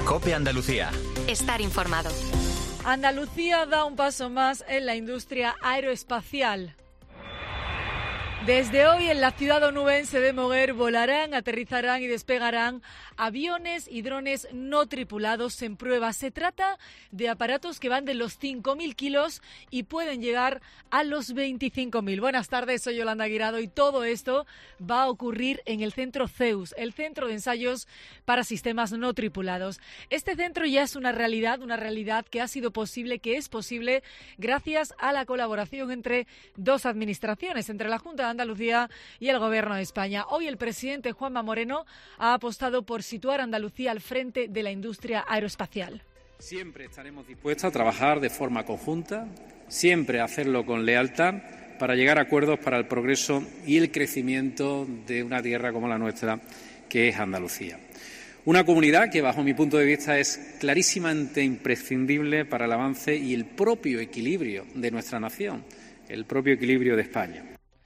COPE Andalucía. Estar informado. Andalucía da un paso más en la industria aeroespacial. Desde hoy en la ciudad onubense de Moguer volarán, aterrizarán y despegarán aviones y drones no tripulados en prueba. Se trata de aparatos que van de los 5.000 kilos y pueden llegar a los 25.000. Buenas tardes, soy Yolanda Guirado y todo esto va a ocurrir en el centro CEUS, el Centro de Ensayos para Sistemas No Tripulados. Este centro ya es una realidad que ha sido posible, que es posible gracias a la colaboración entre dos administraciones, entre la Junta de Andalucía y el Gobierno de España. Hoy el presidente Juanma Moreno ha apostado por situar a Andalucía al frente de la industria aeroespacial. Siempre estaremos dispuestos a trabajar de forma conjunta, siempre a hacerlo con lealtad para llegar a acuerdos para el progreso y el crecimiento de una tierra como la nuestra, que es Andalucía. Una comunidad que, bajo mi punto de vista, es clarísimamente imprescindible para el avance y el propio equilibrio de nuestra nación, el propio equilibrio de España.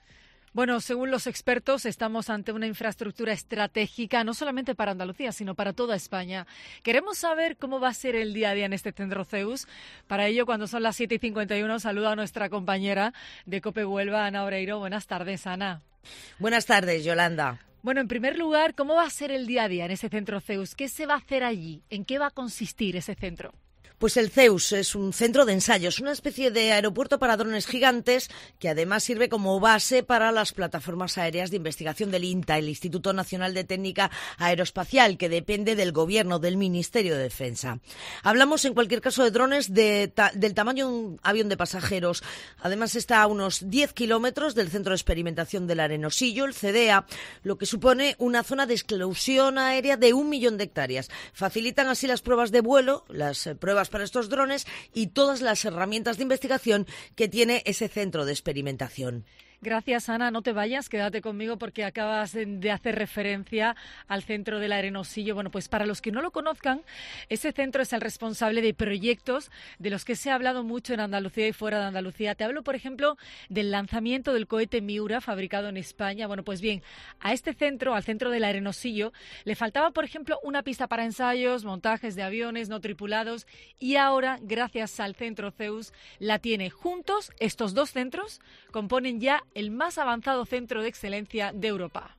Bueno, según los expertos, estamos ante una infraestructura estratégica, no solamente para Andalucía, sino para toda España. Queremos saber cómo va a ser el día a día en este centro CEUS. Para ello, cuando son las 7:51, saludo a nuestra compañera de COPE Huelva, Ana Oreiro. Buenas tardes, Ana. Buenas tardes, Yolanda. Bueno, en primer lugar, ¿cómo va a ser el día a día en ese centro CEUS? ¿Qué se va a hacer allí? ¿En qué va a consistir ese centro? Pues el CEUS es un centro de ensayos, una especie de aeropuerto para drones gigantes que además sirve como base para las plataformas aéreas de investigación del INTA, el Instituto Nacional de Técnica Aeroespacial, que depende del Gobierno, del Ministerio de Defensa. Hablamos en cualquier caso de drones del tamaño de un avión de pasajeros. Además está a unos 10 kilómetros del Centro de Experimentación del Arenosillo, el CDEA, lo que supone una zona de exclusión aérea de 1 millón de hectáreas. Facilitan así las pruebas de vuelo, las pruebas para estos drones y todas las herramientas de investigación que tiene ese centro de experimentación. Gracias, Ana. No te vayas, quédate conmigo porque acabas de hacer referencia al centro del Arenosillo. Bueno, pues para los que no lo conozcan, ese centro es el responsable de proyectos de los que se ha hablado mucho en Andalucía y fuera de Andalucía. Te hablo, por ejemplo, del lanzamiento del cohete Miura, fabricado en España. Bueno, pues bien, a este centro, al centro del Arenosillo, le faltaba, por ejemplo, una pista para ensayos, montajes de aviones no tripulados y ahora, gracias al centro CEUS, la tiene. Juntos, estos dos centros componen ya el más avanzado centro de excelencia de Europa.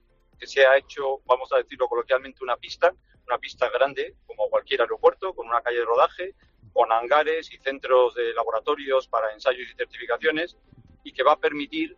Se ha hecho, vamos a decirlo coloquialmente, una pista grande, como cualquier aeropuerto, con una calle de rodaje, con hangares y centros de laboratorios para ensayos y certificaciones, y que va a permitir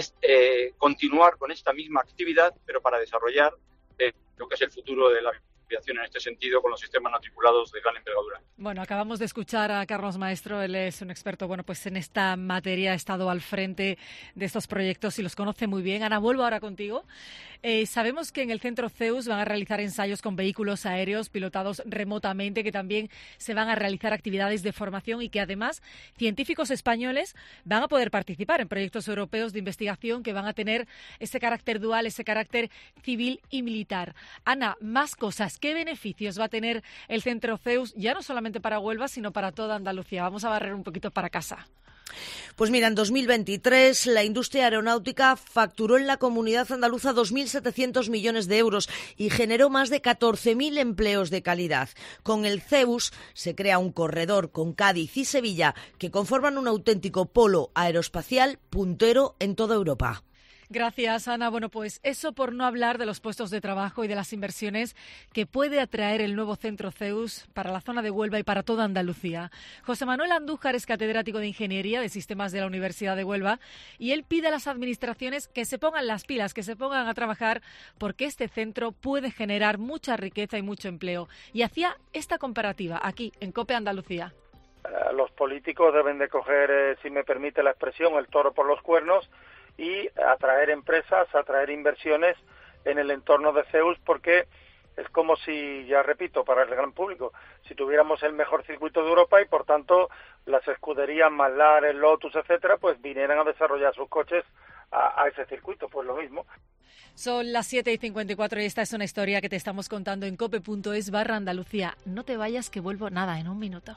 continuar con esta misma actividad, pero para desarrollar lo que es el futuro de la aviación en este sentido, con los sistemas no tripulados de gran envergadura. Bueno, acabamos de escuchar a Carlos Maestro, él es un experto, bueno, pues en esta materia, ha estado al frente de estos proyectos y los conoce muy bien. Ana, vuelvo ahora contigo. Sabemos que en el centro CEUS van a realizar ensayos con vehículos aéreos pilotados remotamente, que también se van a realizar actividades de formación y que además científicos españoles van a poder participar en proyectos europeos de investigación que van a tener ese carácter dual, ese carácter civil y militar. Ana, más cosas. ¿Qué beneficios va a tener el centro CEUS, ya no solamente para Huelva, sino para toda Andalucía? Vamos a barrer un poquito para casa. Pues mira, en 2023 la industria aeronáutica facturó en la comunidad andaluza 2.700 millones de euros y generó más de 14.000 empleos de calidad. Con el CEUS se crea un corredor con Cádiz y Sevilla que conforman un auténtico polo aeroespacial puntero en toda Europa. Gracias, Ana. Bueno, pues eso por no hablar de los puestos de trabajo y de las inversiones que puede atraer el nuevo centro CEUS para la zona de Huelva y para toda Andalucía. José Manuel Andújar es catedrático de Ingeniería de Sistemas de la Universidad de Huelva y él pide a las administraciones que se pongan las pilas, que se pongan a trabajar porque este centro puede generar mucha riqueza y mucho empleo. Y hacía esta comparativa aquí en COPE Andalucía. Los políticos deben de coger, si me permite la expresión, el toro por los cuernos y atraer empresas, atraer inversiones en el entorno de CEUS, porque es como si, ya repito, para el gran público, si tuviéramos el mejor circuito de Europa y por tanto las escuderías McLaren, Lotus, etcétera, pues vinieran a desarrollar sus coches a ese circuito, pues lo mismo. Son las 7:54 y esta es una historia que te estamos contando en cope.es/Andalucía. No te vayas, que vuelvo nada, en un minuto.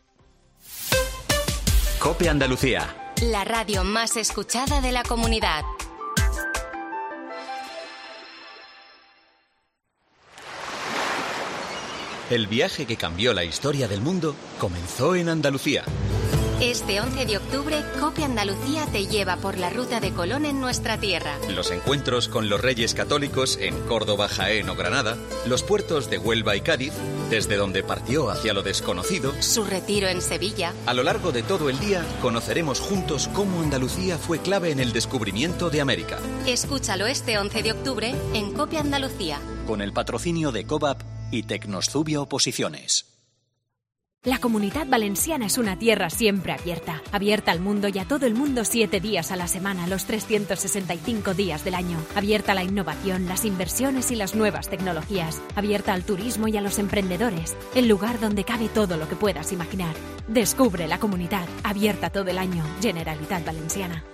COPE Andalucía. La radio más escuchada de la comunidad. El viaje que cambió la historia del mundo comenzó en Andalucía. Este 11 de octubre, COPE Andalucía te lleva por la ruta de Colón en nuestra tierra. Los encuentros con los Reyes Católicos en Córdoba, Jaén o Granada, los puertos de Huelva y Cádiz, desde donde partió hacia lo desconocido. Su retiro en Sevilla. A lo largo de todo el día conoceremos juntos cómo Andalucía fue clave en el descubrimiento de América. Escúchalo este 11 de octubre en COPE Andalucía. Con el patrocinio de COVAP y Tecnoszubia Oposiciones. La Comunidad Valenciana es una tierra siempre abierta. Abierta al mundo y a todo el mundo 7 días a la semana, los 365 días del año. Abierta a la innovación, las inversiones y las nuevas tecnologías. Abierta al turismo y a los emprendedores. El lugar donde cabe todo lo que puedas imaginar. Descubre la Comunidad. Abierta todo el año. Generalitat Valenciana.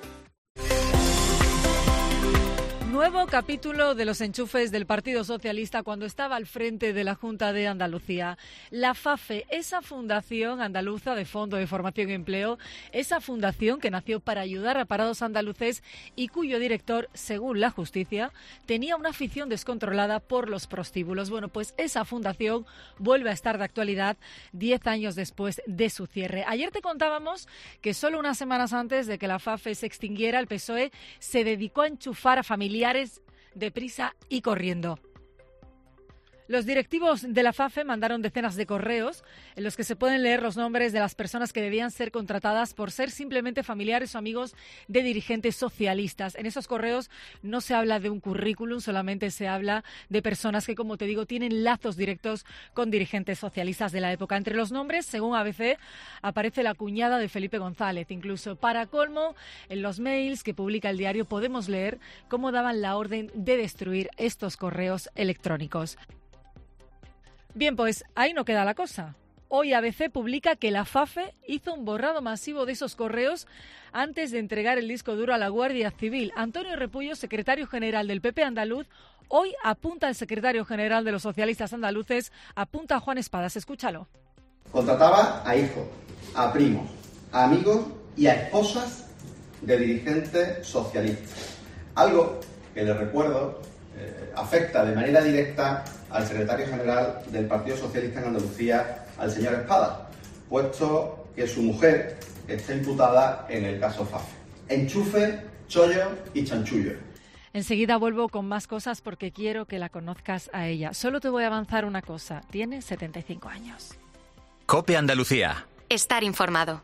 Nuevo capítulo de los enchufes del Partido Socialista cuando estaba al frente de la Junta de Andalucía. La FAFE, esa fundación andaluza de Fondo de Formación y Empleo, esa fundación que nació para ayudar a parados andaluces y cuyo director, según la justicia, tenía una afición descontrolada por los prostíbulos. Bueno, pues esa fundación vuelve a estar de actualidad 10 años después de su cierre. Ayer te contábamos que solo unas semanas antes de que la FAFE se extinguiera, el PSOE se dedicó a enchufar a familiares deprisa y corriendo. Los directivos de la FAFE mandaron decenas de correos en los que se pueden leer los nombres de las personas que debían ser contratadas por ser simplemente familiares o amigos de dirigentes socialistas. En esos correos no se habla de un currículum, solamente se habla de personas que, como te digo, tienen lazos directos con dirigentes socialistas de la época. Entre los nombres, según ABC, aparece la cuñada de Felipe González. Incluso, para colmo, en los mails que publica el diario podemos leer cómo daban la orden de destruir estos correos electrónicos. Bien, pues ahí no queda la cosa. Hoy ABC publica que la FAFE hizo un borrado masivo de esos correos antes de entregar el disco duro a la Guardia Civil. Antonio Repullo, secretario general del PP andaluz, hoy apunta al secretario general de los socialistas andaluces, apunta a Juan Espadas. Escúchalo. Contrataba a hijos, a primos, a amigos y a esposas de dirigentes socialistas. Algo que les recuerdo afecta de manera directa al secretario general del Partido Socialista en Andalucía, al señor Espada, puesto que su mujer está imputada en el caso FAFE. Enchufe, chollo y chanchullo. Enseguida vuelvo con más cosas porque quiero que la conozcas a ella. Solo te voy a avanzar una cosa. Tiene 75 años. COPE Andalucía. Estar informado.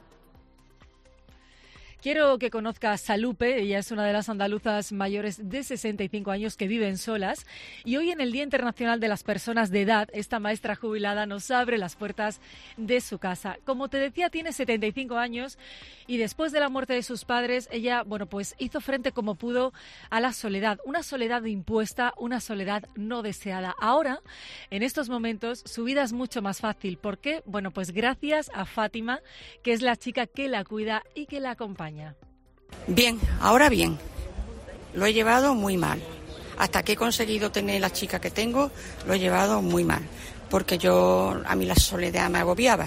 Quiero que conozcas a Lupe, ella es una de las andaluzas mayores de 65 años que viven solas y hoy en el Día Internacional de las Personas de Edad, esta maestra jubilada nos abre las puertas de su casa. Como te decía, tiene 75 años y después de la muerte de sus padres, ella, bueno, pues hizo frente como pudo a la soledad, una soledad impuesta, una soledad no deseada. Ahora, en estos momentos, su vida es mucho más fácil. ¿Por qué? Bueno, pues gracias a Fátima, que es la chica que la cuida y que la acompaña. Bien, ahora bien, lo he llevado muy mal. Hasta que he conseguido tener la chica que tengo, lo he llevado muy mal. Porque a mí la soledad me agobiaba,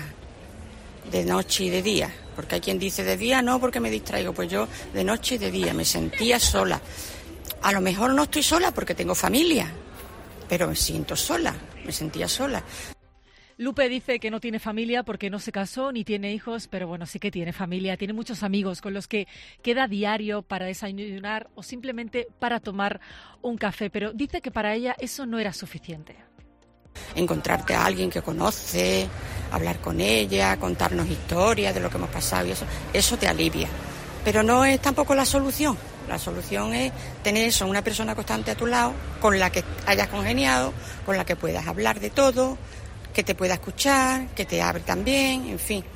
de noche y de día. Porque hay quien dice de día no, porque me distraigo. Pues yo de noche y de día me sentía sola. A lo mejor no estoy sola porque tengo familia, pero me siento sola, me sentía sola. Lupe dice que no tiene familia porque no se casó ni tiene hijos, pero bueno, sí que tiene familia, tiene muchos amigos con los que queda diario para desayunar o simplemente para tomar un café, pero dice que para ella eso no era suficiente. Encontrarte a alguien que conoce, hablar con ella, contarnos historias de lo que hemos pasado y eso te alivia. Pero no es tampoco la solución. La solución es tener eso, una persona constante a tu lado, con la que hayas congeniado, con la que puedas hablar de todo, que te pueda escuchar, que te hable también, en fin,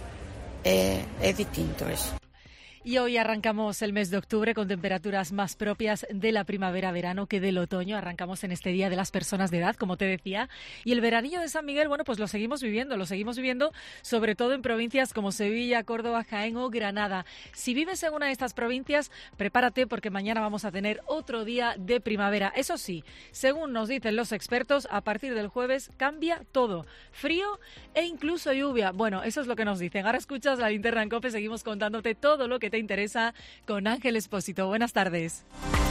es distinto eso. Y hoy arrancamos el mes de octubre con temperaturas más propias de la primavera-verano que del otoño. Arrancamos en este Día de las Personas de Edad, como te decía. Y el veranillo de San Miguel, bueno, pues lo seguimos viviendo sobre todo en provincias como Sevilla, Córdoba, Jaén o Granada. Si vives en una de estas provincias, prepárate porque mañana vamos a tener otro día de primavera. Eso sí, según nos dicen los expertos, a partir del jueves cambia todo. Frío e incluso lluvia. Bueno, eso es lo que nos dicen. Ahora escuchas La Linterna en COPE, seguimos contándote todo lo que te interesa con Ángel Expósito. Buenas tardes.